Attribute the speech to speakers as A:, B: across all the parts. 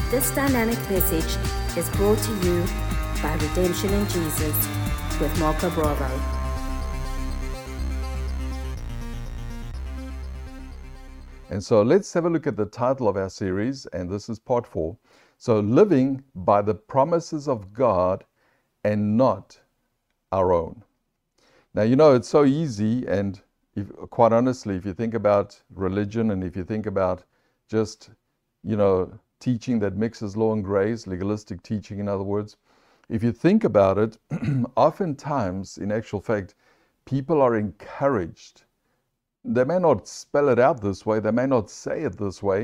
A: This dynamic message is brought to you by Redemption in Jesus with Marco Bravo.
B: And so let's have a look at the title of our series, and this is part 4. So, living by the promises of God and not our own. Now, you know, it's so easy, and quite honestly, if you think about religion and if you think about just, teaching that mixes law and grace, legalistic teaching, in other words, if you think about it, oftentimes, in actual fact, people are encouraged. They may not spell it out this way, they may not say it this way,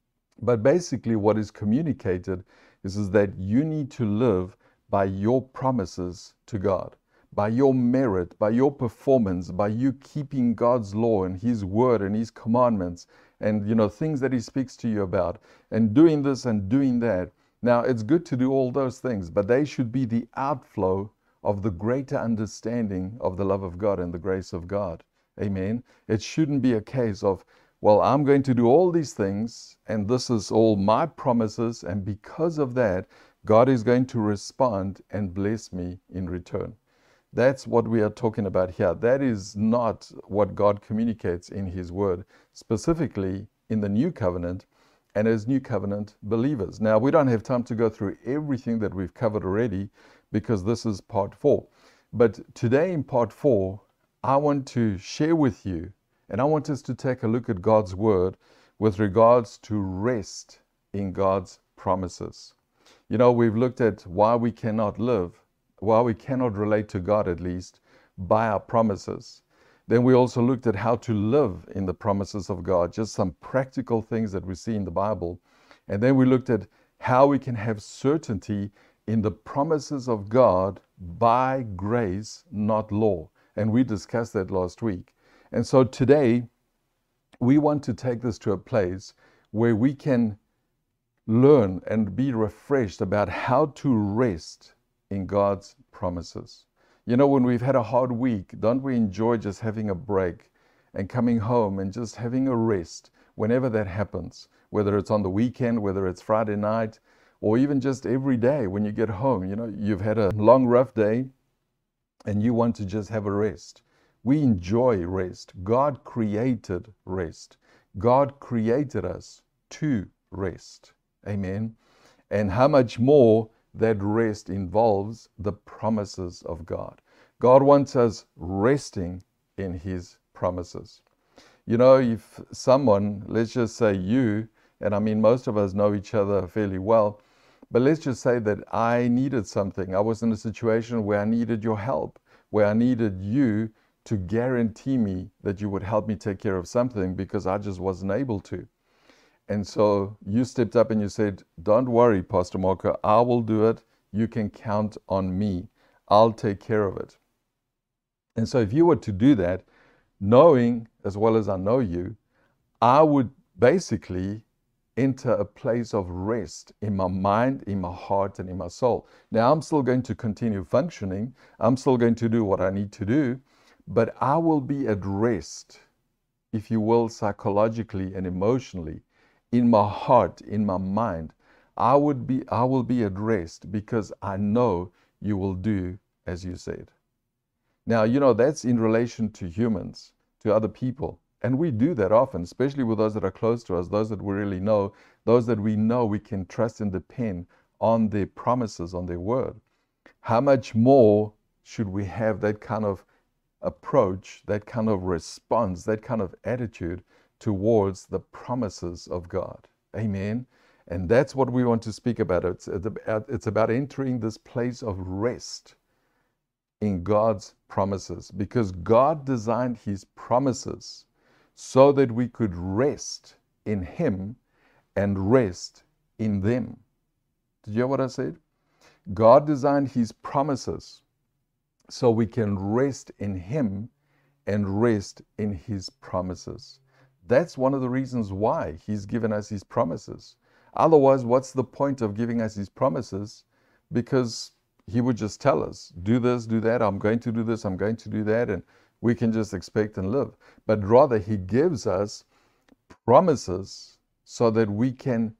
B: but basically what is communicated is that you need to live by your promises to God, by your merit, by your performance, by you keeping God's law and His word and His commandments and, things that He speaks to you about, and doing this and doing that. Now, it's good to do all those things, but they should be the outflow of the greater understanding of the love of God and the grace of God. Amen. It shouldn't be a case of, well, I'm going to do all these things, and this is all my promises, and because of that, God is going to respond and bless me in return. That's what we are talking about here. That is not what God communicates in His Word, specifically in the New Covenant and as New Covenant believers. Now, we don't have time to go through everything that we've covered already because this is part 4. But today in part 4, I want to share with you, and I want us to take a look at God's Word with regards to rest in God's promises. We've looked at why we cannot live, why we cannot relate to God, at least, by our promises. Then we also looked at how to live in the promises of God, just some practical things that we see in the Bible. And then we looked at how we can have certainty in the promises of God by grace, not law. And we discussed that last week. And so today, we want to take this to a place where we can learn and be refreshed about how to rest in God's promises. When we've had a hard week, don't we enjoy just having a break and coming home and just having a rest whenever that happens, whether it's on the weekend, whether it's Friday night, or even just every day when you get home. You've had a long, rough day and you want to just have a rest. We enjoy rest. God created rest. God created us to rest. Amen. And how much more that rest involves the promises of God. God wants us resting in His promises. If someone, let's just say you, and I mean most of us know each other fairly well, but let's just say that I needed something. I was in a situation where I needed your help, where I needed you to guarantee me that you would help me take care of something because I just wasn't able to. And so you stepped up and you said, don't worry, Pastor Marco, I will do it. You can count on me. I'll take care of it. And so if you were to do that, knowing as well as I know you, I would basically enter a place of rest in my mind, in my heart, and in my soul. Now, I'm still going to continue functioning. I'm still going to do what I need to do, but I will be at rest, if you will, psychologically and emotionally, in my heart, in my mind. I will be at rest because I know you will do as you said. Now, that's in relation to humans, to other people. And we do that often, especially with those that are close to us, those that we really know, those that we know we can trust and depend on their promises, on their word. How much more should we have that kind of approach, that kind of response, that kind of attitude towards the promises of God? Amen. And that's what we want to speak about. It's about entering this place of rest in God's promises, because God designed His promises so that we could rest in Him and rest in them. Did you hear what I said? God designed His promises so we can rest in Him and rest in His promises. That's one of the reasons why He's given us His promises. Otherwise, what's the point of giving us His promises? Because He would just tell us, do this, do that, I'm going to do this, I'm going to do that, and we can just expect and live. But rather, He gives us promises so that we can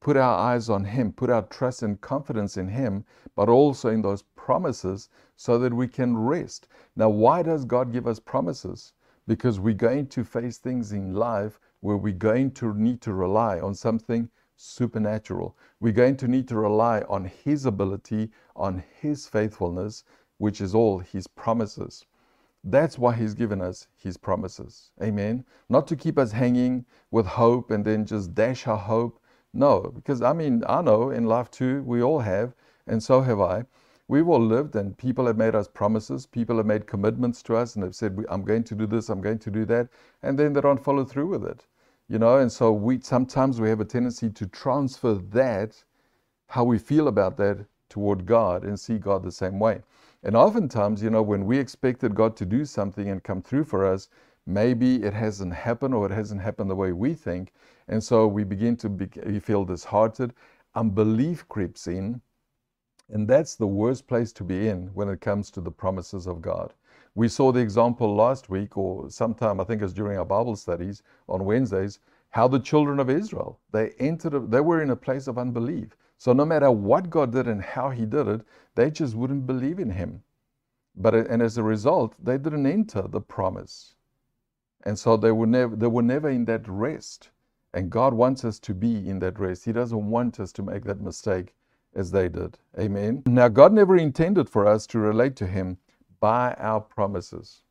B: put our eyes on Him, put our trust and confidence in Him, but also in those promises so that we can rest. Now, why does God give us promises? Because we're going to face things in life where we're going to need to rely on something supernatural. We're going to need to rely on His ability, on His faithfulness, which is all His promises. That's why He's given us His promises. Amen. Not to keep us hanging with hope and then just dash our hope. No, because I know in life too, we all have, and so have I. We've all lived, and people have made us promises. People have made commitments to us and have said, I'm going to do this, I'm going to do that, and then they don't follow through with it. And so sometimes we have a tendency to transfer that, how we feel about that, toward God and see God the same way. And oftentimes, when we expected God to do something and come through for us, maybe it hasn't happened, or it hasn't happened the way we think. And so we begin to feel disheartened. Unbelief creeps in. And that's the worst place to be in when it comes to the promises of God. We saw the example last week, or sometime, I think it was during our Bible studies on Wednesdays, how the children of Israel, they were in a place of unbelief. So no matter what God did and how He did it, they just wouldn't believe in Him. And as a result, they didn't enter the promise. And so they were never in that rest. And God wants us to be in that rest. He doesn't want us to make that mistake as they did. Amen. Now, God never intended for us to relate to Him by our promises.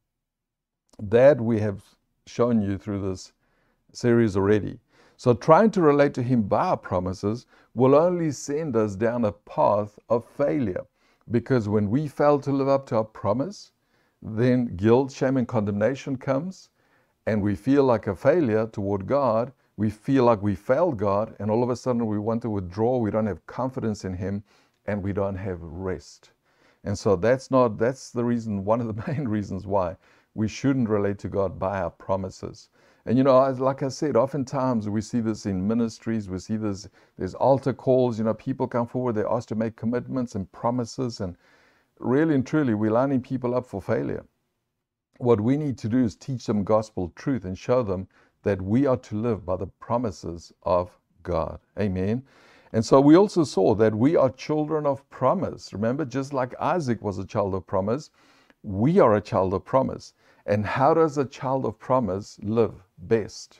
B: That we have shown you through this series already. So trying to relate to Him by our promises will only send us down a path of failure. Because when we fail to live up to our promise, then guilt, shame, and condemnation comes, and we feel like a failure toward God. We feel like we failed God, and all of a sudden we want to withdraw. We don't have confidence in Him, and we don't have rest. And so that's the reason, one of the main reasons why we shouldn't relate to God by our promises. And like I said, oftentimes we see this in ministries. We see this, there's altar calls, people come forward, they're asked to make commitments and promises, and really and truly, we're lining people up for failure. What we need to do is teach them gospel truth and show them that we are to live by the promises of God. Amen. And so we also saw that we are children of promise. Remember, just like Isaac was a child of promise, we are a child of promise. And how does a child of promise live best?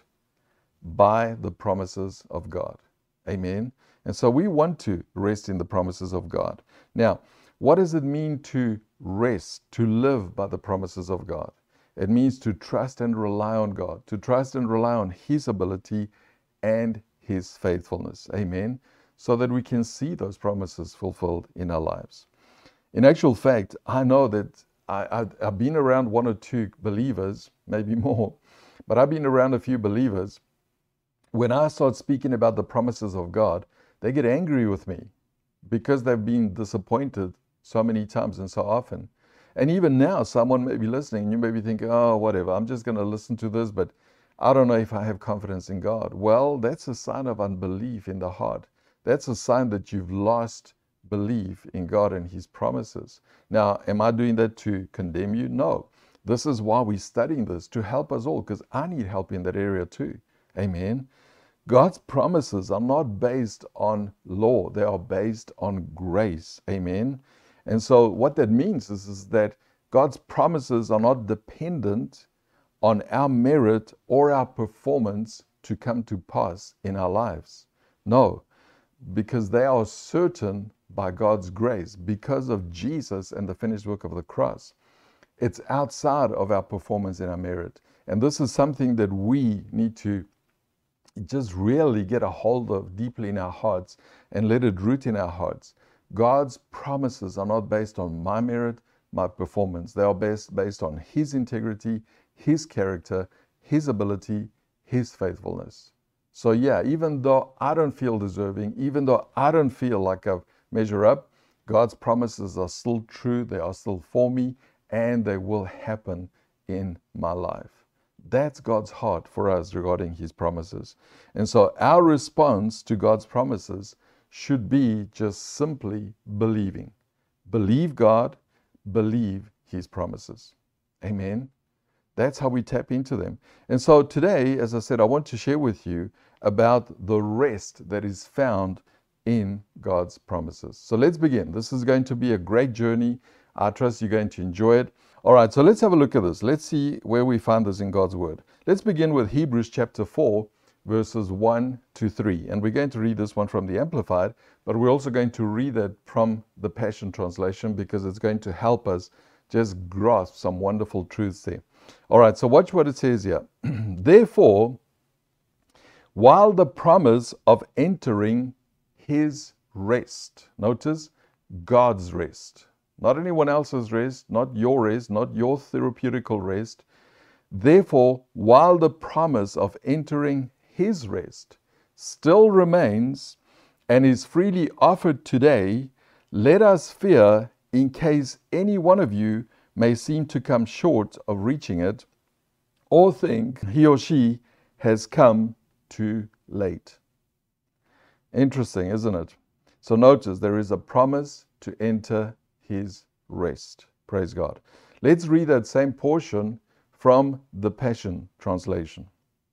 B: By the promises of God. Amen. And so we want to rest in the promises of God. Now, what does it mean to rest, to live by the promises of God? It means to trust and rely on God, to trust and rely on His ability and His faithfulness. Amen. So that we can see those promises fulfilled in our lives. In actual fact, I know that I've been around one or two believers, maybe more, but I've been around a few believers. When I start speaking about the promises of God, they get angry with me because they've been disappointed so many times and so often. And even now, someone may be listening, and you may be thinking, oh, whatever, I'm just going to listen to this, but I don't know if I have confidence in God. Well, that's a sign of unbelief in the heart. That's a sign that you've lost belief in God and His promises. Now, am I doing that to condemn you? No. This is why we're studying this, to help us all, because I need help in that area too. Amen. God's promises are not based on law. They are based on grace. Amen. And so what that means is that God's promises are not dependent on our merit or our performance to come to pass in our lives. No, because they are certain by God's grace, because of Jesus and the finished work of the cross. It's outside of our performance and our merit. And this is something that we need to just really get a hold of deeply in our hearts and let it root in our hearts. God's promises are not based on my merit, my performance. They are based on His integrity, His character, His ability, His faithfulness. So yeah, even though I don't feel deserving, even though I don't feel like I measure up, God's promises are still true, they are still for me, and they will happen in my life. That's God's heart for us regarding His promises. And so our response to God's promises should be just simply believing. Believe God, believe His promises. Amen. That's how we tap into them. And so today, as I said, I want to share with you about the rest that is found in God's promises. So let's begin. This is going to be a great journey. I trust you're going to enjoy it. All right, so let's have a look at this. Let's see where we find this in God's Word. Let's begin with Hebrews chapter 4, verses 1 to 3. And we're going to read this one from the Amplified, but we're also going to read it from the Passion Translation because it's going to help us just grasp some wonderful truths there. All right, so watch what it says here. Therefore, while the promise of entering His rest, notice God's rest, not anyone else's rest, not your rest, not your therapeutical rest. Therefore, while the promise of entering His rest still remains and is freely offered today, let us fear in case any one of you may seem to come short of reaching it, or think he or she has come too late. Interesting, isn't it? So notice there is a promise to enter His rest. Praise God. Let's read that same portion from the Passion Translation.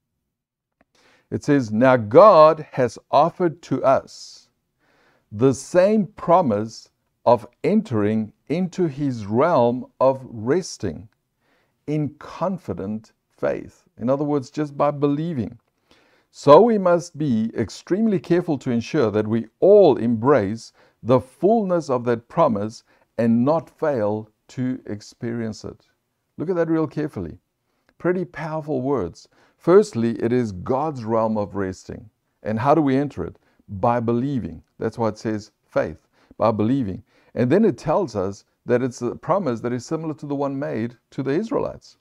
B: It says, now God has offered to us the same promise of entering into His realm of resting in confident faith. In other words, just by believing. So we must be extremely careful to ensure that we all embrace the fullness of that promise and not fail to experience it. Look at that real carefully. Pretty powerful words. Firstly, it is God's realm of resting. And how do we enter it? By believing. That's why it says faith, by believing. And then it tells us that it's a promise that is similar to the one made to the Israelites.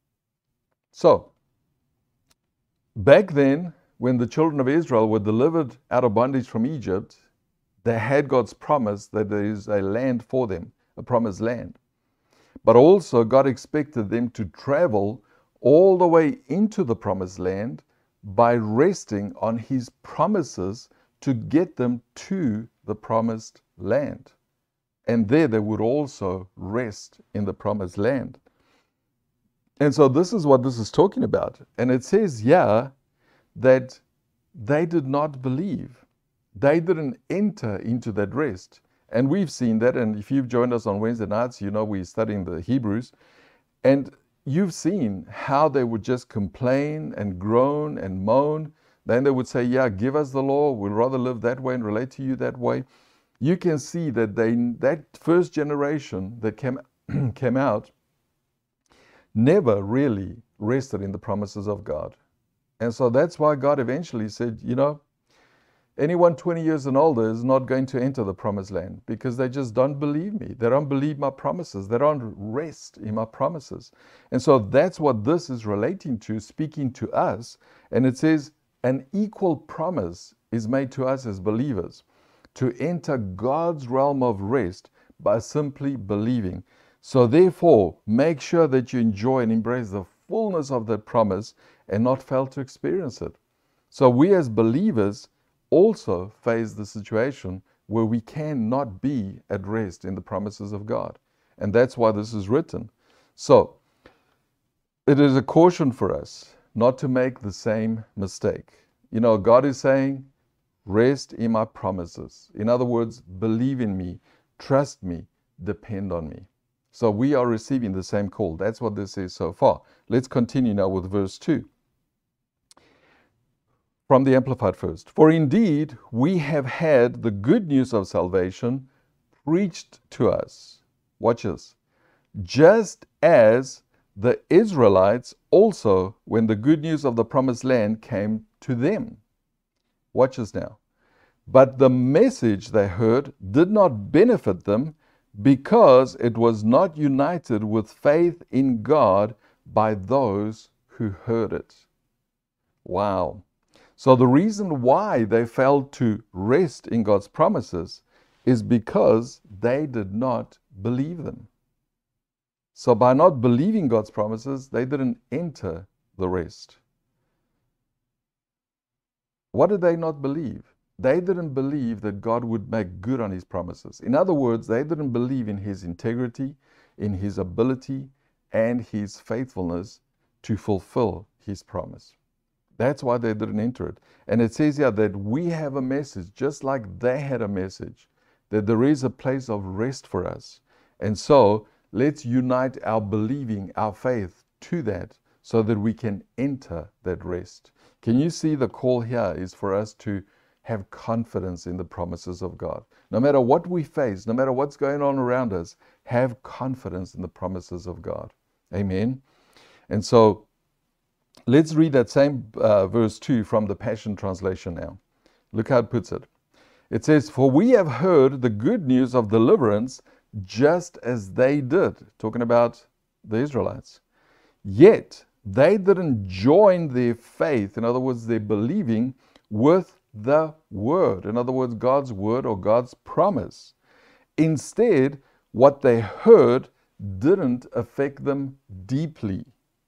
B: So, back then, when the children of Israel were delivered out of bondage from Egypt, they had God's promise that there is a land for them, a promised land. But also God expected them to travel all the way into the promised land by resting on His promises to get them to the promised land. And there they would also rest in the promised land. And so this is what this is talking about. And it says here that they did not believe. They didn't enter into that rest. And we've seen that. And if you've joined us on Wednesday nights, you know we're studying the Hebrews. And you've seen how they would just complain and groan and moan. Then they would say, yeah, give us the law. We'd rather live that way and relate to you that way. You can see that that first generation that came out never really rested in the promises of God. And so that's why God eventually said, you know, anyone 20 years and older is not going to enter the promised land because they just don't believe me. They don't believe my promises. They don't rest in my promises. And so that's what this is relating to, speaking to us. And it says an equal promise is made to us as believers to enter God's realm of rest by simply believing. So therefore, make sure that you enjoy and embrace the fullness of that promise and not fail to experience it. So we as believers also face the situation where we cannot be at rest in the promises of God. And that's why this is written. So it is a caution for us not to make the same mistake. You know, God is saying, rest in my promises. In other words, believe in me, trust me, depend on me. So we are receiving the same call. That's what this is so far. Let's continue now with verse 2. From the Amplified first. For indeed, we have had the good news of salvation preached to us. Watch this. Just as the Israelites also, when the good news of the promised land came to them. Watch this now. But the message they heard did not benefit them because it was not united with faith in God by those who heard it. Wow. So the reason why they failed to rest in God's promises is because they did not believe them. So by not believing God's promises, they didn't enter the rest. What did they not believe? They didn't believe that God would make good on His promises. In other words, they didn't believe in His integrity, in His ability, and His faithfulness to fulfill his promise. That's why they didn't enter it. And it says here that we have a message, just like they had a message, that there is a place of rest for us. And so let's unite our believing, our faith to that, so that we can enter that rest. Can you see the call here is for us to have confidence in the promises of God? No matter what we face, no matter what's going on around us, have confidence in the promises of God. Amen. And so let's read that same verse 2 from the Passion Translation now. Look how it puts it. It says, "For we have heard the good news of deliverance just as they did." Talking about the Israelites. "Yet they didn't join their faith," in other words, their believing, "with the word." In other words, God's word or God's promise. Instead, what they heard didn't affect them deeply,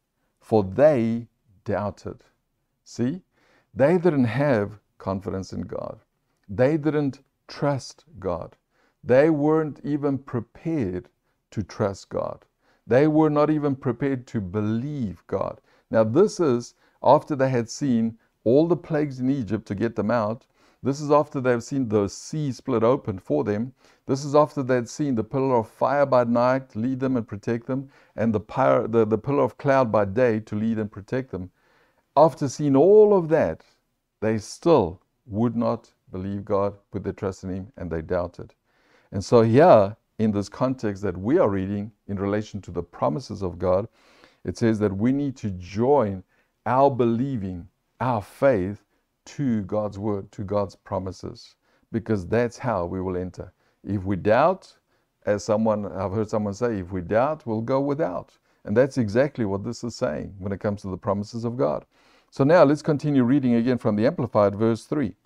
B: for they doubted. See, they didn't have confidence in God. They didn't trust God. They weren't even prepared to trust God. They were not even prepared to believe God. Now, this is after they had seen all the plagues in Egypt to get them out. This is after they've seen the sea split open for them. This is after they'd seen the pillar of fire by night lead them and protect them, and the pillar of cloud by day to lead and protect them. After seeing all of that, they still would not believe God, put their trust in Him, and they doubted. And so here, in this context that we are reading in relation to the promises of God, it says that we need to join our believing, our faith, to God's word, to God's promises, because that's how we will enter. If we doubt, as I've heard someone say, if we doubt, we'll go without. And that's exactly what this is saying when it comes to the promises of God. So now let's continue reading again from the Amplified, verse 3.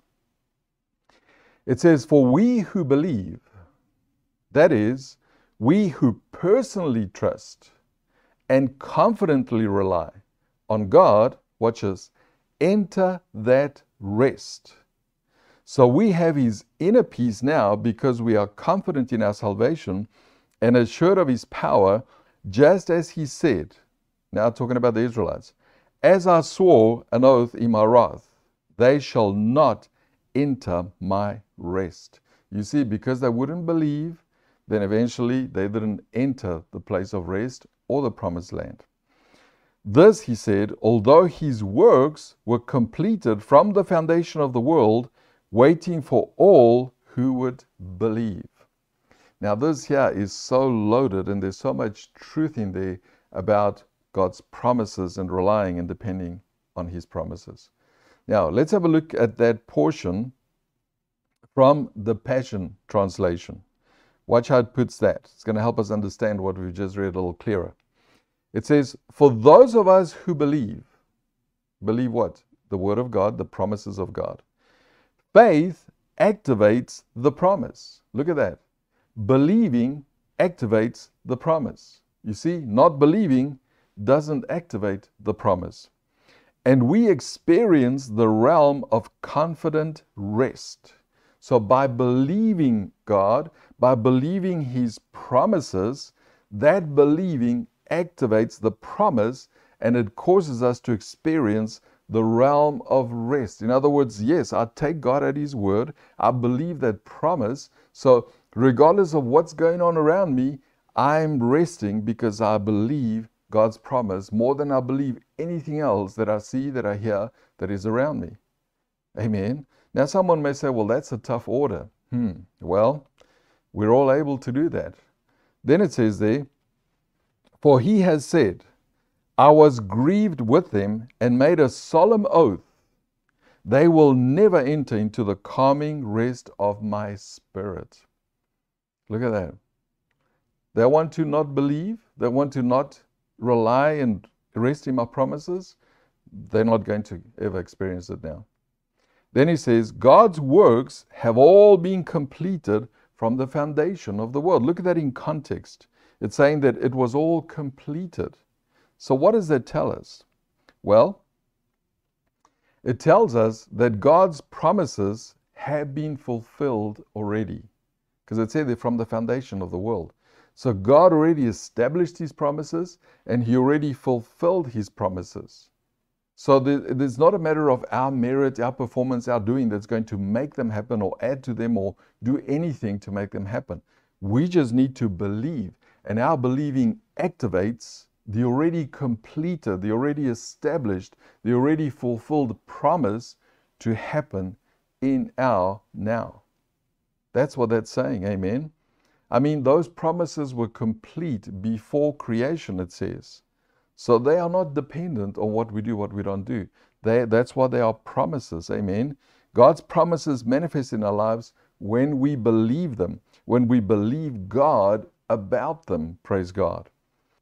B: It says, "For we who believe," that is, we who personally trust and confidently rely on God, watch this, enter that rest. So we have His inner peace now because we are confident in our salvation and assured of His power, just as He said, now talking about the Israelites, "As I swore an oath in my wrath, they shall not enter my rest." You see, because they wouldn't believe, then eventually they didn't enter the place of rest or the promised land. "This," he said, "although His works were completed from the foundation of the world, waiting for all who would believe." Now this here is so loaded, and there's so much truth in there about God's promises and relying and depending on His promises. Now let's have a look at that portion from the Passion Translation. Watch how it puts that. It's going to help us understand what we've just read a little clearer. It says, "For those of us who believe," believe what? The Word of God, the promises of God. Faith activates the promise. Look at that. Believing activates the promise. You see, not believing doesn't activate the promise. And we experience the realm of confident rest. So by believing God, by believing His promises, that believing activates the promise, and it causes us to experience the realm of rest. In other words, yes, I take God at His word. I believe that promise. So regardless of what's going on around me, I'm resting because I believe God's promise more than I believe anything else that I see, that I hear, that is around me. Amen. Now someone may say, well, that's a tough order. Well, we're all able to do that. Then it says there, "For He has said, I was grieved with them and made a solemn oath. They will never enter into the calming rest of my spirit." Look at that. They want to not believe. They want to not rely and rest in my promises. They're not going to ever experience it now. Then he says, "God's works have all been completed from the foundation of the world." Look at that in context. It's saying that it was all completed. So what does that tell us? Well, it tells us that God's promises have been fulfilled already, because it said they're from the foundation of the world. So God already established his promises and he already fulfilled his promises. So there's not a matter of our merit, our performance, our doing that's going to make them happen or add to them or do anything to make them happen. We just need to believe, and our believing activates the already completed, the already established, the already fulfilled promise to happen in our now. That's what that's saying, amen? I mean, those promises were complete before creation, it says. So they are not dependent on what we do, what we don't do. That's why they are promises, amen? God's promises manifest in our lives when we believe them, when we believe God about them, praise God.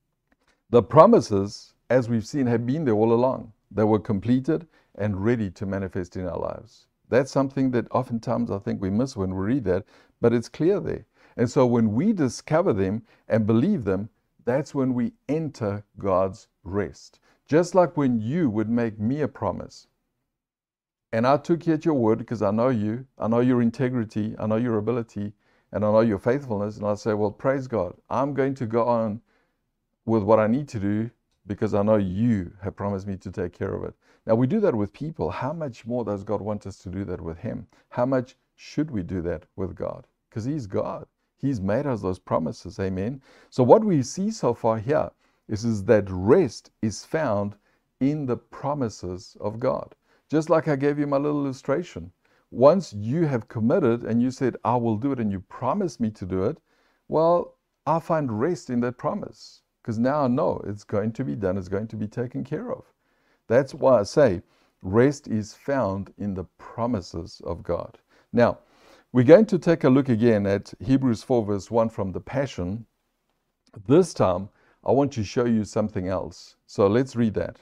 B: The promises, as we've seen, have been there all along. They were completed and ready to manifest in our lives. That's something that oftentimes I think we miss when we read that, but it's clear there. And so when we discover them and believe them, that's when we enter God's rest. Just like when you would make me a promise, and I took you at your word because I know you, I know your integrity, I know your ability, and I know your faithfulness, and I say, well, praise God, I'm going to go on with what I need to do because I know you have promised me to take care of it. Now, we do that with people. How much more does God want us to do that with him? How much should we do that with God? Because he's God. He's made us those promises, amen? So what we see so far here is that rest is found in the promises of God. Just like I gave you my little illustration. Once you have committed and you said, I will do it, and you promised me to do it, well, I find rest in that promise. Because now I know it's going to be done, it's going to be taken care of. That's why I say rest is found in the promises of God. Now, we're going to take a look again at Hebrews 4 verse 1 from the Passion. This time, I want to show you something else. So let's read that.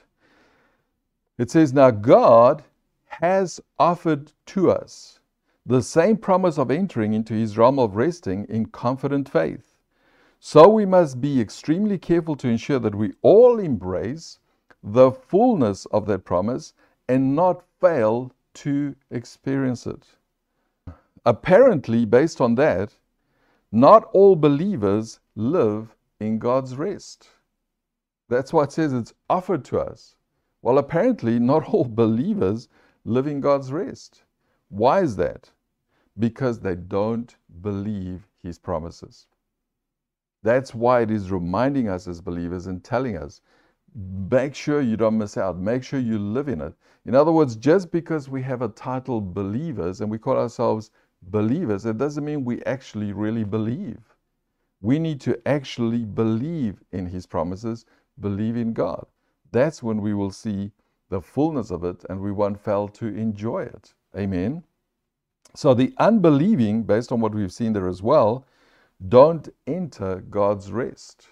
B: It says, now God has offered to us the same promise of entering into his realm of resting in confident faith. So we must be extremely careful to ensure that we all embrace the fullness of that promise and not fail to experience it. Apparently, based on that, not all believers live in God's rest. That's why it says it's offered to us. Well, apparently, not all believers live in God's rest. Why is that? Because they don't believe his promises. That's why it is reminding us as believers and telling us, make sure you don't miss out. Make sure you live in it. In other words, just because we have a title believers and we call ourselves believers, it doesn't mean we actually really believe. We need to actually believe in his promises, believe in God. That's when we will see the fullness of it and we won't fail to enjoy it. Amen. So the unbelieving, based on what we've seen there as well, don't enter God's rest.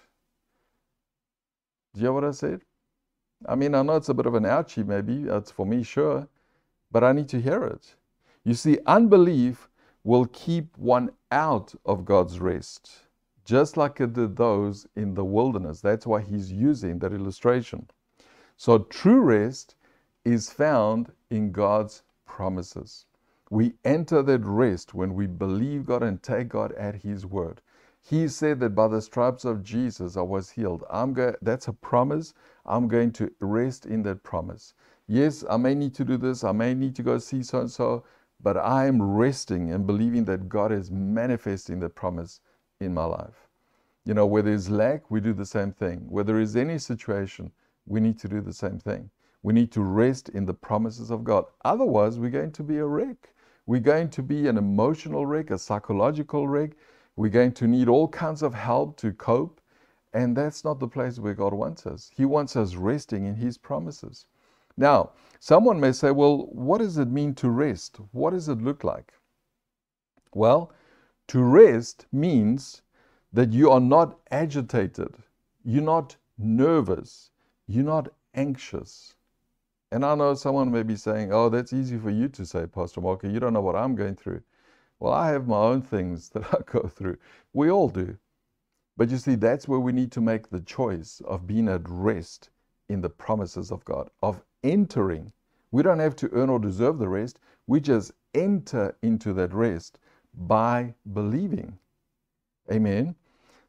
B: Do you hear what I said? I mean, I know it's a bit of an ouchie maybe, it's for me, sure, but I need to hear it. You see, unbelief will keep one out of God's rest, just like it did those in the wilderness. That's why he's using that illustration. So true rest is found in God's promises. We enter that rest when we believe God and take God at his word. He said that by the stripes of Jesus I was healed. That's a promise. I'm going to rest in that promise. Yes, I may need to do this. I may need to go see so-and-so, but I am resting and believing that God is manifesting that promise in my life. You know, where there's lack, we do the same thing. Where there is any situation, we need to do the same thing. We need to rest in the promises of God. Otherwise, we're going to be a wreck. We're going to be an emotional wreck, a psychological wreck. We're going to need all kinds of help to cope. And that's not the place where God wants us. He wants us resting in his promises. Now, someone may say, well, what does it mean to rest? What does it look like? Well, to rest means that you are not agitated. You're not nervous. You're not anxious. And I know someone may be saying, oh, that's easy for you to say, Pastor Marco. You don't know what I'm going through. Well, I have my own things that I go through. We all do. But you see, that's where we need to make the choice of being at rest in the promises of God, of entering. We don't have to earn or deserve the rest. We just enter into that rest by believing. Amen.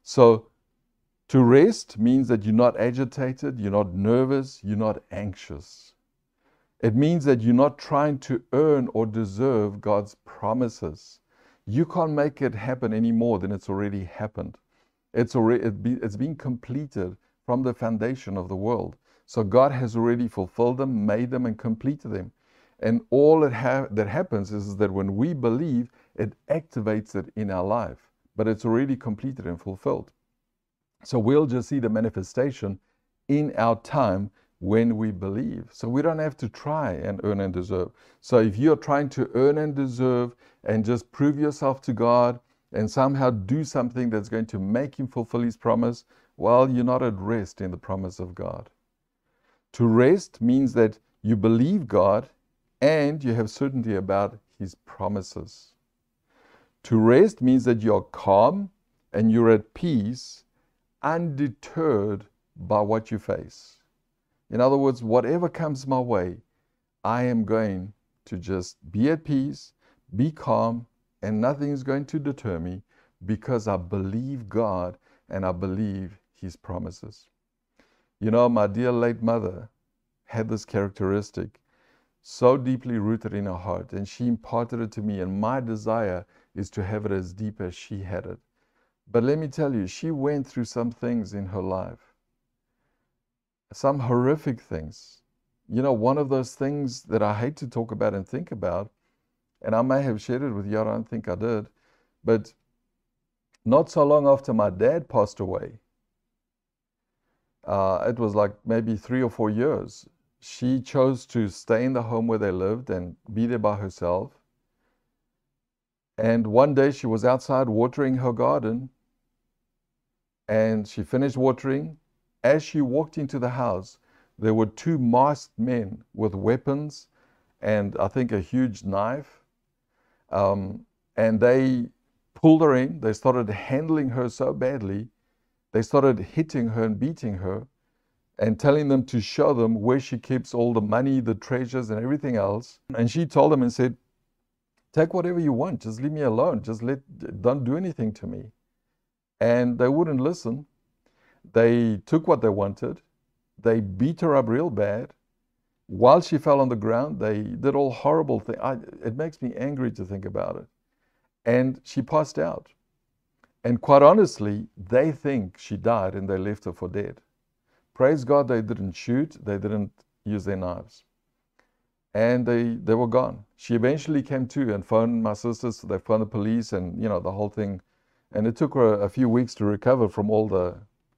B: So to rest means that you're not agitated, you're not nervous, you're not anxious. It means that you're not trying to earn or deserve God's promises. You can't make it happen any more than it's already happened. It's been completed from the foundation of the world. So God has already fulfilled them, made them, and completed them. And all that happens is that when we believe, it activates it in our life. But it's already completed and fulfilled. So we'll just see the manifestation in our time when we believe. So we don't have to try and earn and deserve. So if you're trying to earn and deserve and just prove yourself to God and somehow do something that's going to make Him fulfill His promise, well, you're not at rest in the promise of God. To rest means that you believe God and you have certainty about His promises. To rest means that you're calm and you're at peace, undeterred by what you face. In other words, whatever comes my way, I am going to just be at peace, be calm, and nothing is going to deter me because I believe God and I believe His promises. You know, my dear late mother had this characteristic so deeply rooted in her heart, and she imparted it to me, and my desire is to have it as deep as she had it. But let me tell you, she went through some things in her life, some horrific things. You know, one of those things that I hate to talk about and think about, and I may have shared it with you, I don't think I did, but not so long after my dad passed away, it was like maybe 3 or 4 years, she chose to stay in the home where they lived and be there by herself. And one day she was outside watering her garden, and she finished watering. As she walked into the house, there were 2 masked men with weapons and I think a huge knife. And they pulled her in. They started handling her so badly. They started hitting her and beating her and telling them to show them where she keeps all the money, the treasures, and everything else. And she told them and said, "Take whatever you want. Just leave me alone. Don't do anything to me." And they wouldn't listen. They took what they wanted. They beat her up real bad. While she fell on the ground, they did all horrible things. It makes me angry to think about it. And she passed out. And quite honestly, they think she died and they left her for dead. Praise God, they didn't shoot. They didn't use their knives. And they were gone. She eventually came to and phoned my sisters. So they phoned the police and, you know, the whole thing. And it took her a few weeks to recover from all the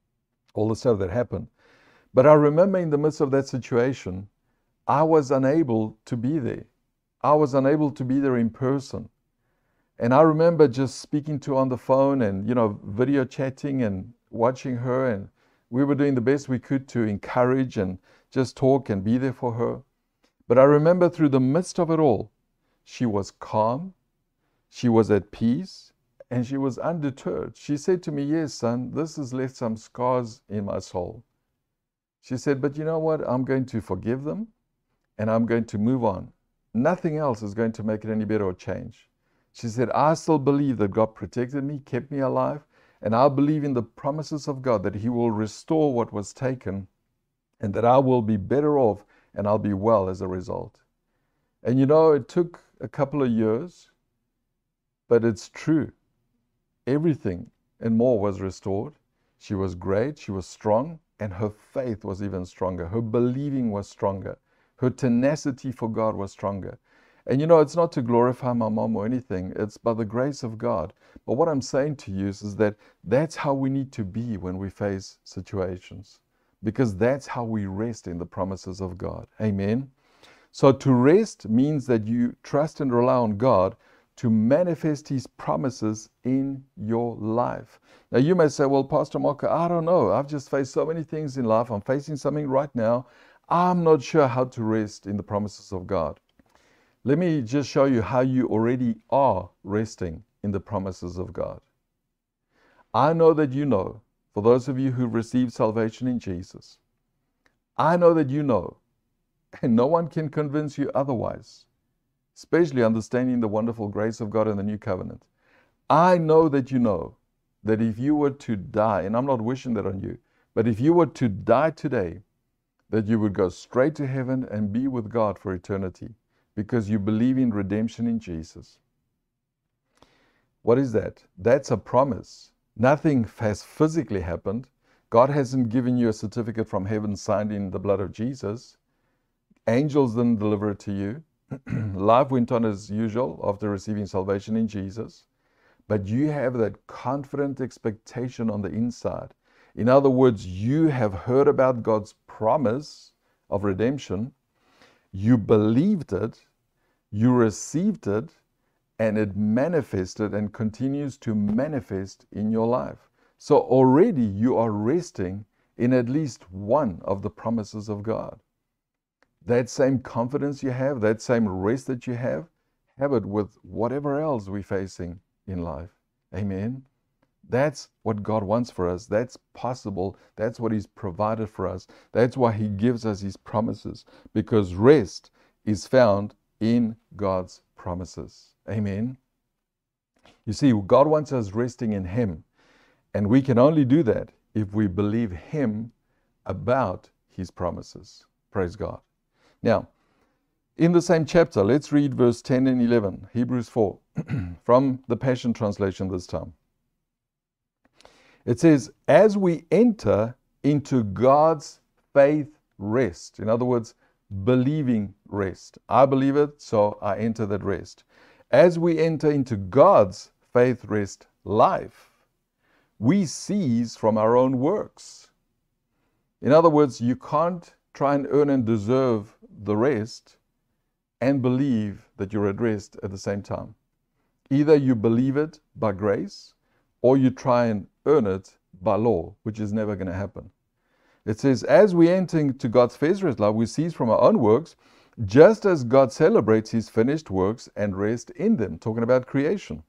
B: stuff that happened. But I remember in the midst of that situation, I was unable to be there. I was unable to be there in person. And I remember just speaking to her on the phone and, you know, video chatting and watching her. And we were doing the best we could to encourage and just talk and be there for her. But I remember through the midst of it all, she was calm, she was at peace, and she was undeterred. She said to me, "Yes, son, this has left some scars in my soul." She said, "But you know what? I'm going to forgive them and I'm going to move on. Nothing else is going to make it any better or change." She said, "I still believe that God protected me, kept me alive, and I believe in the promises of God that He will restore what was taken and that I will be better off and I'll be well as a result." And you know, it took a couple of years, but it's true. Everything and more was restored. She was great, she was strong, and her faith was even stronger. Her believing was stronger. Her tenacity for God was stronger. And you know, it's not to glorify my mom or anything. It's by the grace of God. But what I'm saying to you is that that's how we need to be when we face situations. Because that's how we rest in the promises of God. Amen. So to rest means that you trust and rely on God to manifest His promises in your life. Now you may say, "Well, Pastor Marco, I don't know. I've just faced so many things in life. I'm facing something right now. I'm not sure how to rest in the promises of God." Let me just show you how you already are resting in the promises of God. I know that you know, for those of you who've received salvation in Jesus, I know that you know, and no one can convince you otherwise, especially understanding the wonderful grace of God in the new covenant. I know that you know that if you were to die, and I'm not wishing that on you, but if you were to die today, that you would go straight to heaven and be with God for eternity because you believe in redemption in Jesus. What is that? That's a promise. Nothing has physically happened. God hasn't given you a certificate from heaven signed in the blood of Jesus. Angels didn't deliver it to you. Life went on as usual after receiving salvation in Jesus. But you have that confident expectation on the inside. In other words, you have heard about God's promise of redemption. You believed it. You received it. And it manifested and continues to manifest in your life. So already you are resting in at least one of the promises of God. That same confidence you have, that same rest that you have it with whatever else we're facing in life. Amen. That's what God wants for us. That's possible. That's what He's provided for us. That's why He gives us His promises, because rest is found in God's promises. Amen. You see, God wants us resting in Him, and we can only do that if we believe Him about His promises. Praise God. Now, in the same chapter, let's read verse 10 and 11, Hebrews 4, from the Passion Translation this time. It says, as we enter into God's faith rest, in other words, believing rest. I believe it, so I enter that rest. As we enter into God's faith rest life, we cease from our own works. In other words, you can't try and earn and deserve the rest and believe that you're at rest at the same time. Either you believe it by grace, or you try and earn it by law, which is never going to happen. It says, as we enter into God's faith rest life, we cease from our own works, just as God celebrates His finished works and rest in them, talking about creation.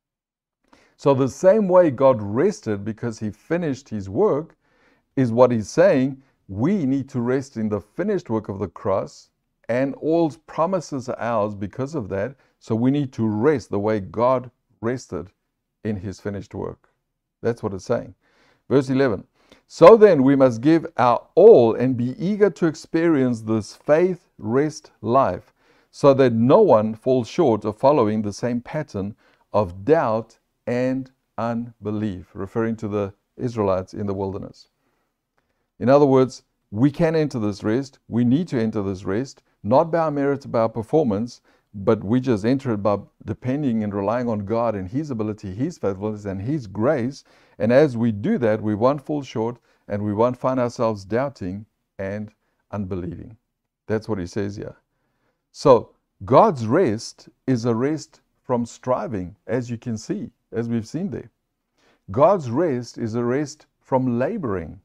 B: So the same way God rested because He finished His work is what He's saying. We need to rest in the finished work of the cross, and all promises are ours because of that. So we need to rest the way God rested in His finished work. That's what it's saying. Verse 11. So then we must give our all and be eager to experience this faith rest life, so that no one falls short of following the same pattern of doubt and unbelief, referring to the Israelites in the wilderness. In other words, we can enter this rest. We need to enter this rest, not by our merit, by our performance, but we just enter it by depending and relying on God and His ability, His faithfulness, and His grace. And as we do that, we won't fall short, and we won't find ourselves doubting and unbelieving. That's what He says here. So God's rest is a rest from striving, as you can see, as we've seen there. God's rest is a rest from laboring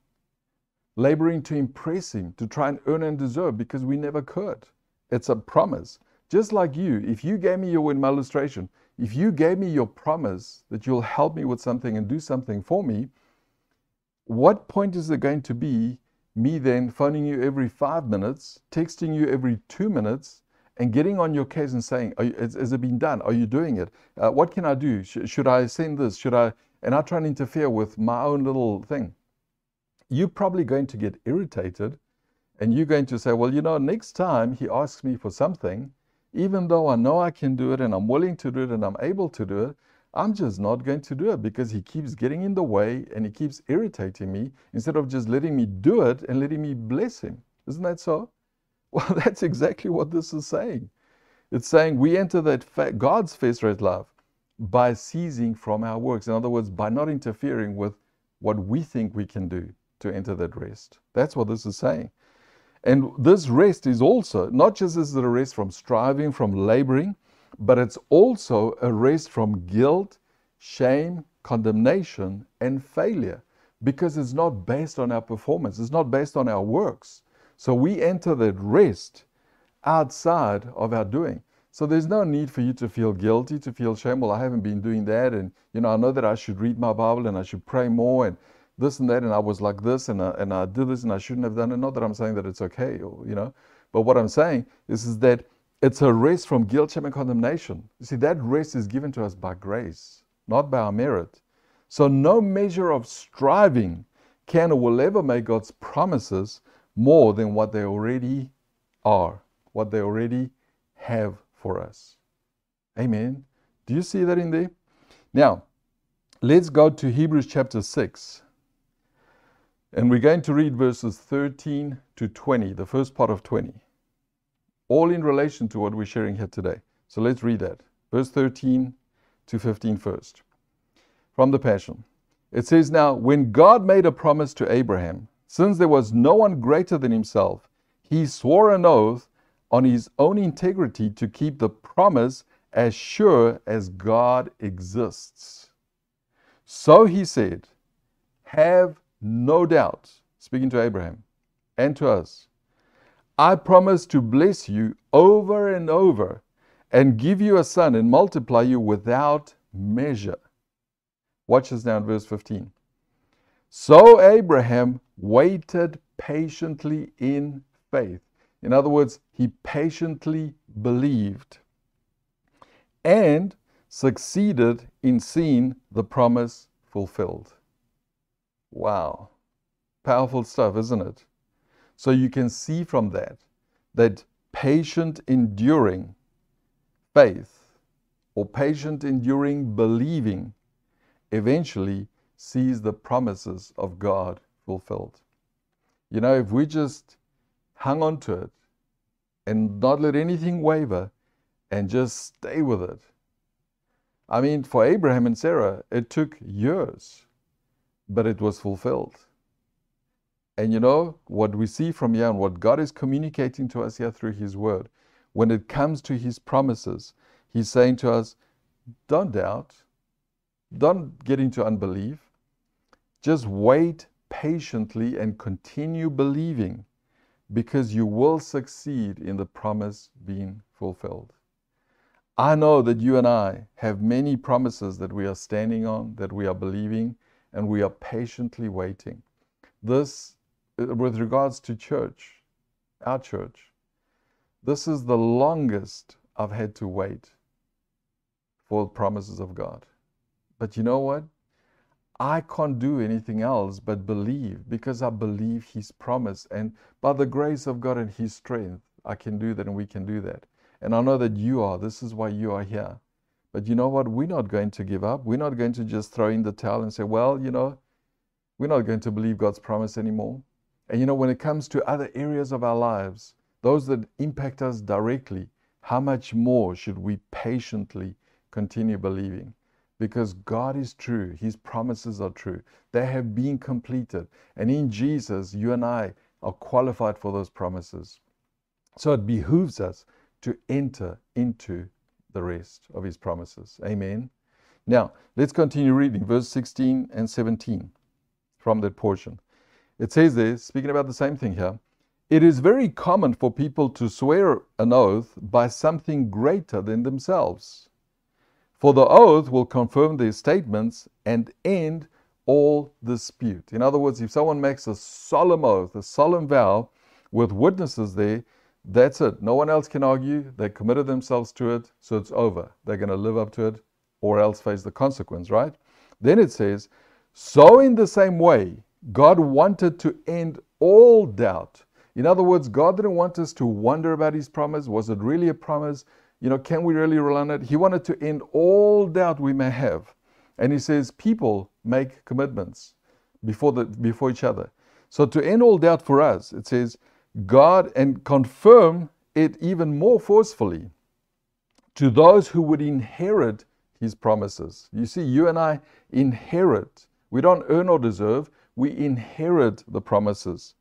B: to impress Him, to try and earn and deserve, because we never could. It's a promise. Just like you, if you gave me in my illustration, if you gave me your promise that you'll help me with something and do something for me, what point is there going to be me then phoning you every 5 minutes, texting you every 2 minutes, and getting on your case and saying, has it been done? Are you doing it? What can I do? Should I send this? Should I? And I try and interfere with my own little thing. You're probably going to get irritated, and you're going to say, well, next time he asks me for something, even though I know I can do it and I'm willing to do it and I'm able to do it, I'm just not going to do it because he keeps getting in the way and he keeps irritating me instead of just letting me do it and letting me bless him. Isn't that so? Well, that's exactly what this is saying. It's saying we enter that God's faith rest life by ceasing from our works. In other words, by not interfering with what we think we can do to enter that rest. That's what this is saying. And this rest is also, not just is it a rest from striving, from laboring, but it's also a rest from guilt, shame, condemnation, and failure, because it's not based on our performance. It's not based on our works. So we enter that rest outside of our doing. So there's no need for you to feel guilty, to feel shame. Well, I haven't been doing that, and I know that I should read my Bible and I should pray more and this and that, and I was like this, and I did this, and I shouldn't have done it. Not that I'm saying that it's okay, but what I'm saying is that it's a rest from guilt, shame, and condemnation. You see, that rest is given to us by grace, not by our merit. So no measure of striving can or will ever make God's promises more than what they already are, what they already have for us. Amen. Do you see that in there? Now, let's go to Hebrews chapter 6. And we're going to read verses 13 to 20, the first part of 20. All in relation to what we're sharing here today. So let's read that. Verse 13 to 15 first. From the Passion. It says, "Now, when God made a promise to Abraham, since there was no one greater than himself, he swore an oath on his own integrity to keep the promise as sure as God exists. So he said, have no doubt," speaking to Abraham and to us, "I promise to bless you over and over and give you a son and multiply you without measure." Watch this now in verse 15. "So Abraham waited patiently in faith." In other words, he patiently believed and succeeded in seeing the promise fulfilled. Wow. Powerful stuff, isn't it? So you can see from that patient enduring faith or patient enduring believing eventually sees the promises of God fulfilled. You know, if we just hung on to it and not let anything waver and just stay with it. I mean, for Abraham and Sarah, it took years, but it was fulfilled. And you know, what we see from here and what God is communicating to us here through His Word, when it comes to His promises, He's saying to us, don't doubt, don't get into unbelief, just wait patiently and continue believing, because you will succeed in the promise being fulfilled. I know that you and I have many promises that we are standing on, that we are believing, and we are patiently waiting. This, with regards to church, our church, this is the longest I've had to wait for promises of God. But you know what? I can't do anything else but believe, because I believe His promise. And by the grace of God and His strength, I can do that and we can do that. And I know that you are. This is why you are here. But you know what? We're not going to give up. We're not going to just throw in the towel and say, well, you know, we're not going to believe God's promise anymore. And you know, when it comes to other areas of our lives, those that impact us directly, how much more should we patiently continue believing? Because God is true. His promises are true. They have been completed. And in Jesus, you and I are qualified for those promises. So it behooves us to enter into the rest of His promises. Amen. Now, let's continue reading verse 16 and 17 from that portion. It says there, speaking about the same thing here, "It is very common for people to swear an oath by something greater than themselves. For the oath will confirm their statements and end all dispute." In other words, if someone makes a solemn oath, a solemn vow with witnesses there, that's it. No one else can argue. They committed themselves to it, so it's over. They're going to live up to it or else face the consequence, right? Then it says, "So in the same way, God wanted to end all doubt." In other words, God didn't want us to wonder about His promise. Was it really a promise? You know, can we really rely on it? He wanted to end all doubt we may have. And He says people make commitments before each other. So to end all doubt for us, it says, God, and confirm it even more forcefully to those who would inherit His promises. You see, you and I inherit. We don't earn or deserve. We inherit the promises.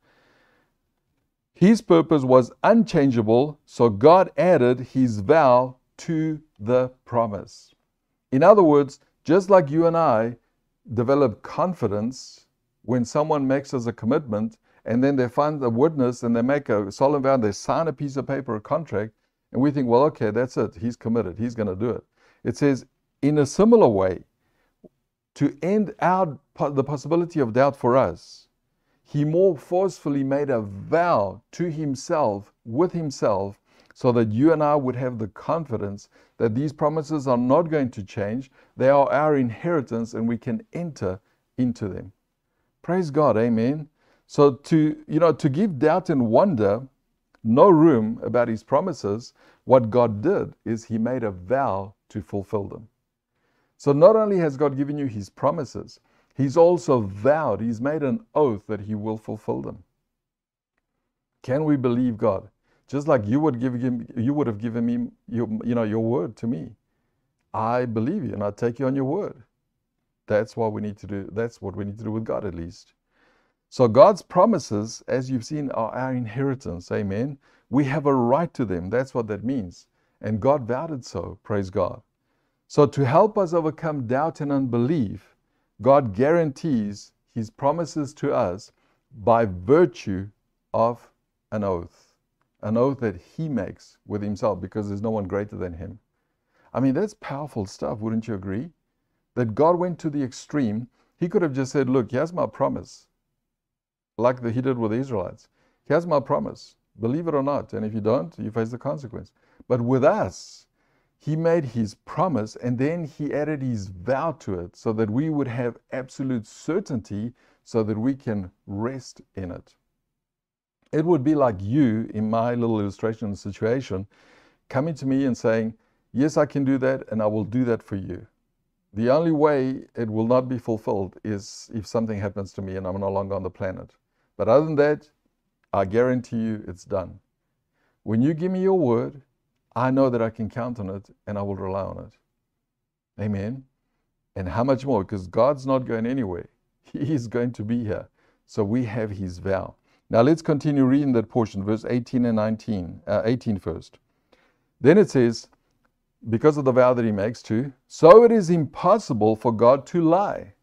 B: His purpose was unchangeable, so God added His vow to the promise. In other words, just like you and I develop confidence when someone makes us a commitment, and then they find a witness and they make a solemn vow and they sign a piece of paper, a contract, and we think, well, okay, that's it. He's committed. He's going to do it. It says, in a similar way, to end out the possibility of doubt for us, He more forcefully made a vow to Himself, with Himself, so that you and I would have the confidence that these promises are not going to change. They are our inheritance and we can enter into them. Praise God, amen. So to give doubt and wonder no room about his promises, what God did is he made a vow to fulfill them. So not only has God given you his promises, he's also vowed, he's made an oath that he will fulfill them. Can we believe God? Just like you would have given me your word to me. I believe you and I take you on your word. That's what we need to do. That's what we need to do with God, at least. So God's promises, as you've seen, are our inheritance. Amen. We have a right to them. That's what that means. And God vowed it so. Praise God. So to help us overcome doubt and unbelief, God guarantees his promises to us by virtue of an oath that he makes with himself, because there's no one greater than him. I mean, that's powerful stuff, wouldn't you agree? That God went to the extreme. He could have just said, look, here's my promise, like he did with the Israelites. Here's my promise. Believe it or not. And if you don't, you face the consequence. But with us, he made his promise and then he added his vow to it so that we would have absolute certainty so that we can rest in it. It would be like you, in my little illustration situation, coming to me and saying, yes, I can do that and I will do that for you. The only way it will not be fulfilled is if something happens to me and I'm no longer on the planet. But other than that, I guarantee you it's done. When you give me your word, I know that I can count on it and I will rely on it. Amen. And how much more? Because God's not going anywhere. He is going to be here. So we have his vow. Now let's continue reading that portion, verse 18 and 19. 18 first. Then it says, because of the vow that he makes too, so it is impossible for God to lie.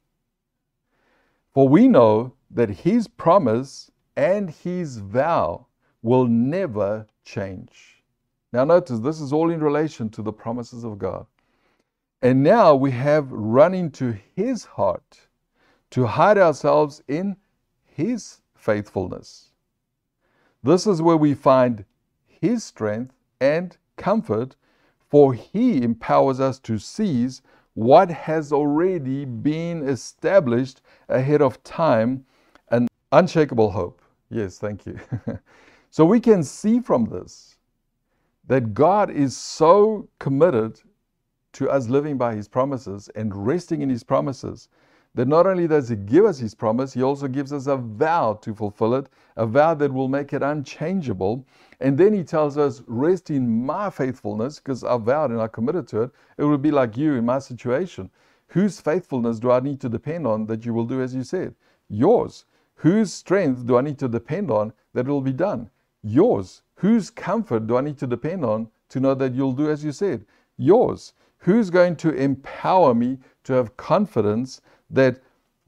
B: For we know that his promise and his vow will never change. Now notice, this is all in relation to the promises of God. And now we have run into his heart to hide ourselves in his faithfulness. This is where we find his strength and comfort, for he empowers us to seize what has already been established ahead of time, an unshakable hope. Yes, thank you. So we can see from this that God is so committed to us living by his promises and resting in his promises that not only does he give us his promise, he also gives us a vow to fulfill it, a vow that will make it unchangeable. And then he tells us, rest in my faithfulness, because I vowed and I committed to it. It would be like you in my situation. Whose faithfulness do I need to depend on that you will do as you said? Yours. Whose strength do I need to depend on that it will be done? Yours. Whose comfort do I need to depend on to know that you'll do as you said? Yours. Who's going to empower me to have confidence that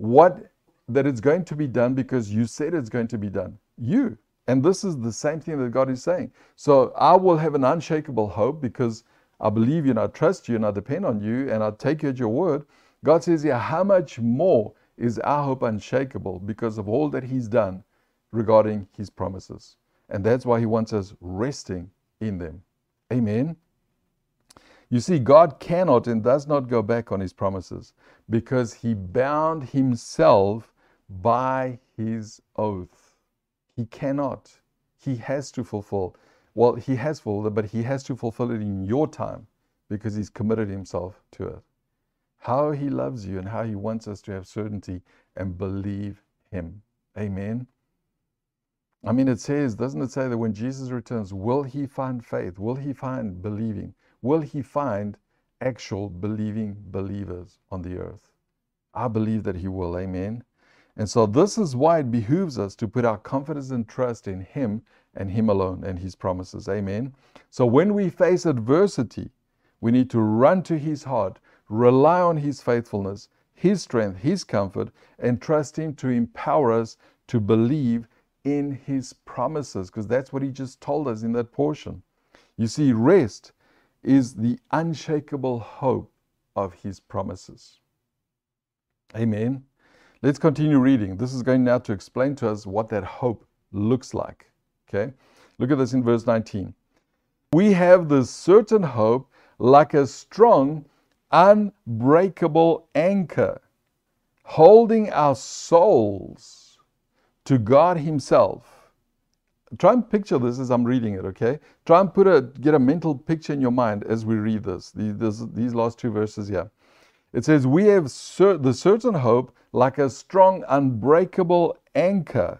B: it's going to be done because you said it's going to be done? You. And this is the same thing that God is saying. So I will have an unshakable hope because I believe you and I trust you and I depend on you and I take you at your word. God says here, how much more is our hope unshakable because of all that he's done regarding his promises. And that's why he wants us resting in them. Amen. You see, God cannot and does not go back on his promises because he bound himself by his oath. He cannot. He has to fulfill. Well, he has fulfilled it, but he has to fulfill it in your time because he's committed himself to it. How he loves you and how he wants us to have certainty and believe him. Amen. I mean, it says, doesn't it say that when Jesus returns, will he find faith? Will he find believing? Will he find actual believing believers on the earth? I believe that he will. Amen. And so this is why it behooves us to put our confidence and trust in him and him alone and his promises. Amen. So when we face adversity, we need to run to his heart, rely on his faithfulness, his strength, his comfort, and trust him to empower us to believe in his promises, because that's what he just told us in that portion. You see, rest is the unshakable hope of his promises. Amen. Let's continue reading. This is going now to explain to us what that hope looks like. Okay? Look at this in verse 19. We have this certain hope like a strong, unbreakable anchor, holding our souls to God Himself. Try and picture this as I'm reading it, okay? Try and get a mental picture in your mind as we read this, these last two verses here. It says, we have the certain hope like a strong, unbreakable anchor,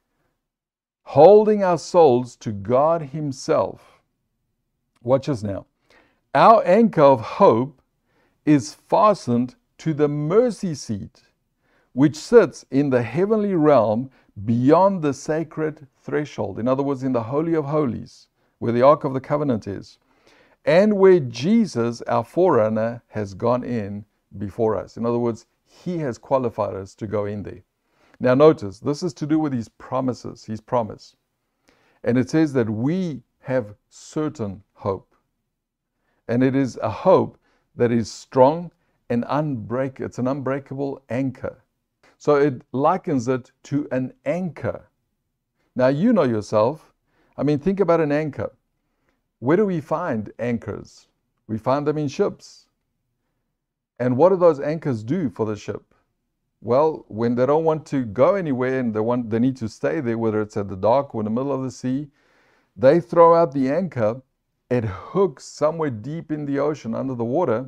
B: holding our souls to God Himself. Watch us now. Our anchor of hope is fastened to the mercy seat, which sits in the heavenly realm beyond the sacred threshold. In other words, in the Holy of Holies, where the Ark of the Covenant is, and where Jesus, our forerunner, has gone in before us. In other words, He has qualified us to go in there. Now notice, this is to do with His promises, His promise. And it says that we have certain hope. And it is a hope that is strong and unbreakable. It's an unbreakable anchor. So it likens it to an anchor. Now you know yourself. I mean, think about an anchor. Where do we find anchors? We find them in ships. And what do those anchors do for the ship? Well, when they don't want to go anywhere and they need to stay there, whether it's at the dock or in the middle of the sea, they throw out the anchor. It hooks somewhere deep in the ocean under the water,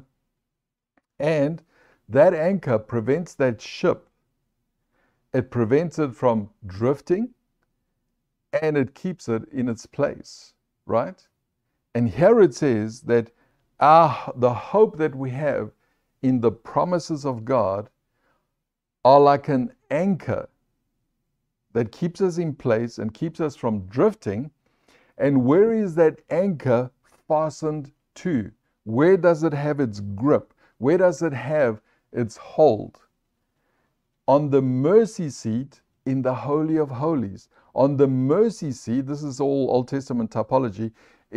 B: and that anchor prevents that ship. It prevents it from drifting, and it keeps it in its place, right? And here it says that the hope that we have in the promises of God are like an anchor that keeps us in place and keeps us from drifting. And where is that anchor fastened to? Where does it have its grip? Where does it have its hold? On the mercy seat in the Holy of Holies. On the mercy seat, this is all Old Testament typology,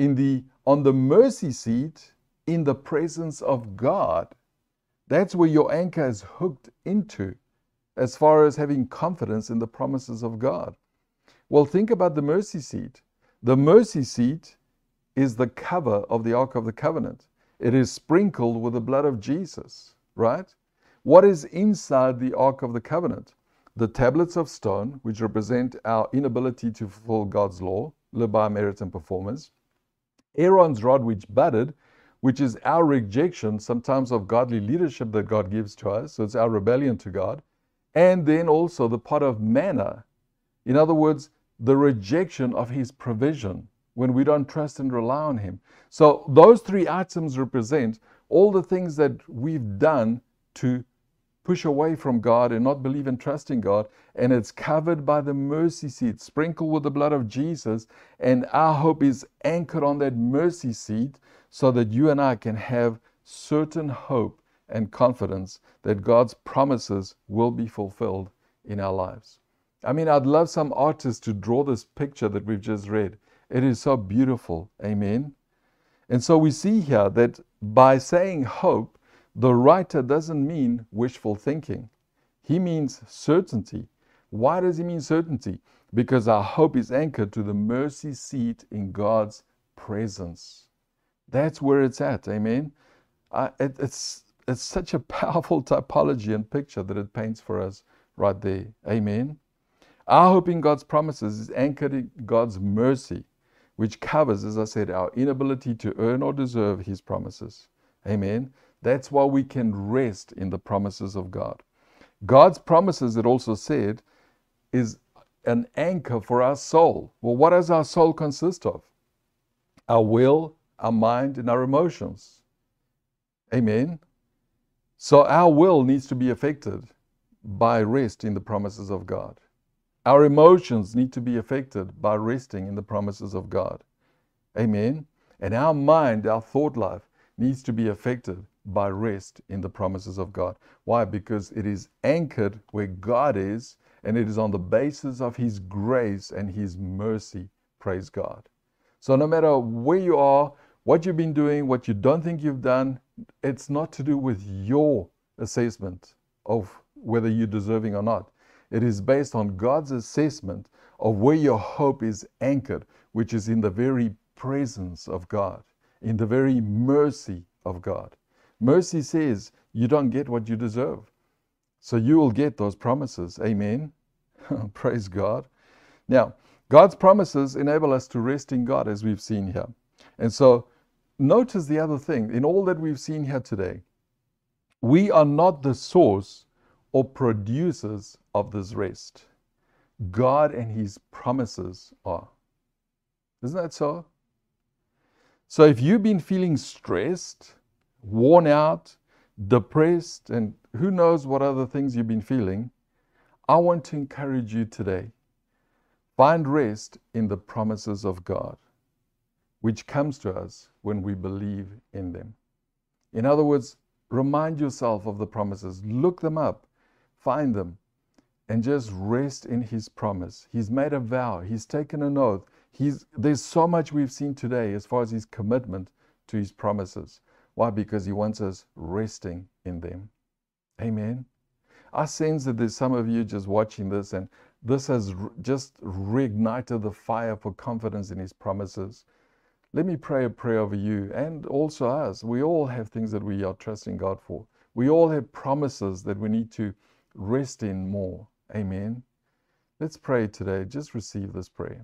B: on the mercy seat in the presence of God. That's where your anchor is hooked into, as far as having confidence in the promises of God. Well, think about the mercy seat. The mercy seat is the cover of the Ark of the Covenant. It is sprinkled with the blood of Jesus, right? What is inside the Ark of the Covenant? The tablets of stone, which represent our inability to fulfill God's law, live by merit and performance. Aaron's rod which budded, which is our rejection sometimes of godly leadership that God gives to us. So it's our rebellion to God. And then also the pot of manna. In other words, the rejection of His provision when we don't trust and rely on Him. So those three items represent all the things that we've done to push away from God and not believe and trust in God. And it's covered by the mercy seat, sprinkled with the blood of Jesus. And our hope is anchored on that mercy seat so that you and I can have certain hope and confidence that God's promises will be fulfilled in our lives. I mean, I'd love some artists to draw this picture that we've just read. It is so beautiful. Amen. And so we see here that by saying hope, the writer doesn't mean wishful thinking. He means certainty. Why does he mean certainty? Because our hope is anchored to the mercy seat in God's presence. That's where it's at. Amen. It's such a powerful typology and picture that it paints for us right there. Amen. Our hope in God's promises is anchored in God's mercy, which covers, as I said, our inability to earn or deserve His promises. Amen. That's why we can rest in the promises of God. God's promises, it also said, is an anchor for our soul. Well, what does our soul consist of? Our will, our mind, and our emotions. Amen. So our will needs to be affected by rest in the promises of God. Our emotions need to be affected by resting in the promises of God. Amen. And our mind, our thought life, needs to be affected by rest in the promises of God. Why? Because it is anchored where God is, and it is on the basis of His grace and His mercy. Praise God. So no matter where you are, what you've been doing, what you don't think you've done, it's not to do with your assessment of whether you're deserving or not. It is based on God's assessment of where your hope is anchored, which is in the very presence of God, in the very mercy of God. Mercy says you don't get what you deserve. So you will get those promises. Amen. Praise God. Now, God's promises enable us to rest in God, as we've seen here. And so notice the other thing. In all that we've seen here today, we are not the source or producers of this rest. God and His promises are. Isn't that so? So if you've been feeling stressed, worn out, depressed, and who knows what other things you've been feeling, I want to encourage you today. Find rest in the promises of God, which comes to us when we believe in them. In other words, remind yourself of the promises. Look them up. Find them. And just rest in His promise. He's made a vow. He's taken an oath. There's so much we've seen today as far as His commitment to His promises. Why? Because He wants us resting in them. Amen. I sense that there's some of you just watching this, and this has just reignited the fire for confidence in His promises. Let me pray a prayer over you and also us. We all have things that we are trusting God for. We all have promises that we need to rest in more. Amen. Let's pray today. Just receive this prayer.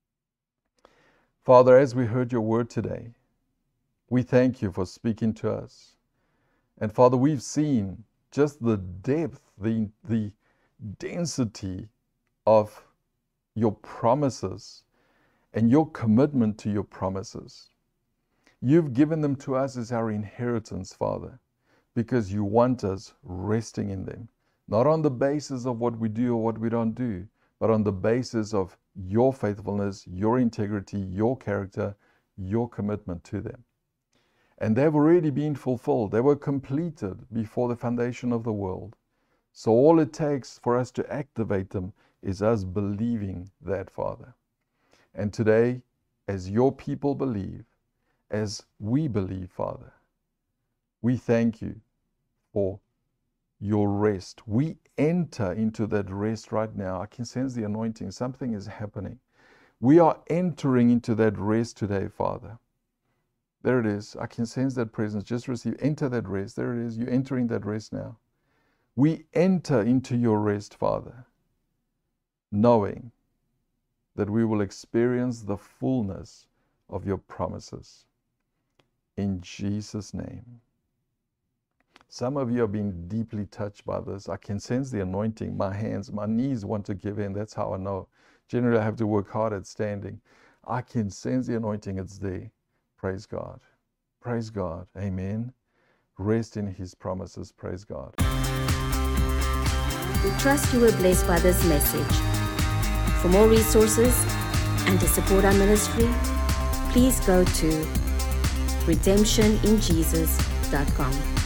B: Father, as we heard your word today, we thank you for speaking to us. And Father, we've seen just the depth, the density of your promises and your commitment to your promises. You've given them to us as our inheritance, Father, because you want us resting in them. Not on the basis of what we do or what we don't do, but on the basis of your faithfulness, your integrity, your character, your commitment to them. And they've already been fulfilled. They were completed before the foundation of the world. So all it takes for us to activate them is us believing that, Father. And today, as your people believe, as we believe, Father, we thank you for your rest. We enter into that rest right now. I can sense the anointing. Something is happening. We are entering into that rest today, Father. There it is. I can sense that presence. Just receive. Enter that rest. There it is. You're entering that rest now. We enter into your rest, Father, knowing that we will experience the fullness of your promises. In Jesus' name. Some of you have been deeply touched by this. I can sense the anointing. My hands, my knees want to give in. That's how I know. Generally, I have to work hard at standing. I can sense the anointing. It's there. Praise God. Praise God. Amen. Rest in His promises. Praise God.
A: We trust you were blessed by this message. For more resources and to support our ministry, please go to redemptioninjesus.com.